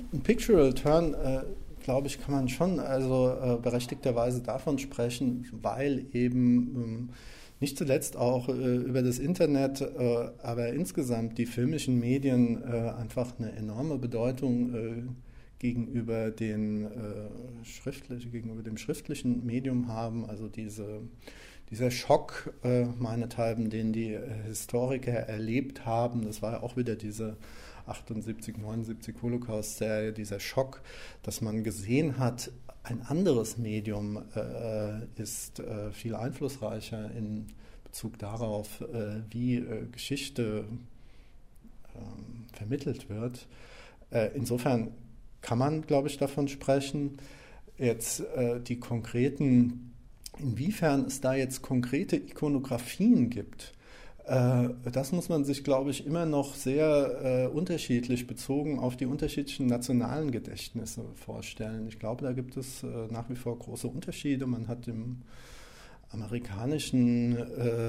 ein Pictorial Turn, glaube ich, kann man schon berechtigterweise davon sprechen, weil eben nicht zuletzt auch über das Internet, aber insgesamt die filmischen Medien einfach eine enorme Bedeutung gegenüber gegenüber dem schriftlichen Medium haben. Also dieser Schock, meinethalben, den die Historiker erlebt haben, das war ja auch wieder diese 78, 79 Holocaust-Serie, dieser Schock, dass man gesehen hat, ein anderes Medium ist viel einflussreicher in Bezug darauf, wie Geschichte vermittelt wird. Insofern kann man, glaube ich, davon sprechen. Jetzt die konkreten, inwiefern es da jetzt konkrete Ikonografien gibt, das muss man sich, glaube ich, immer noch sehr unterschiedlich bezogen auf die unterschiedlichen nationalen Gedächtnisse vorstellen. Ich glaube, da gibt es nach wie vor große Unterschiede. Man hat im amerikanischen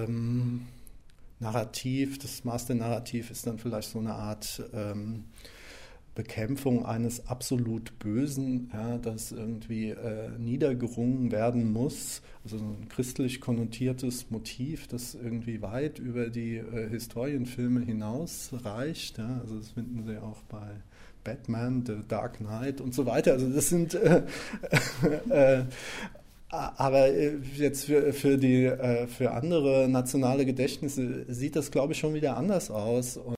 Narrativ, das Master-Narrativ ist dann vielleicht so eine Art Bekämpfung eines absolut Bösen, ja, das irgendwie niedergerungen werden muss. Also so ein christlich konnotiertes Motiv, das irgendwie weit über die Historienfilme hinaus reicht. Ja. Also das finden Sie auch bei Batman, The Dark Knight und so weiter. Also das sind aber jetzt für andere nationale Gedächtnisse sieht das, glaube ich, schon wieder anders aus.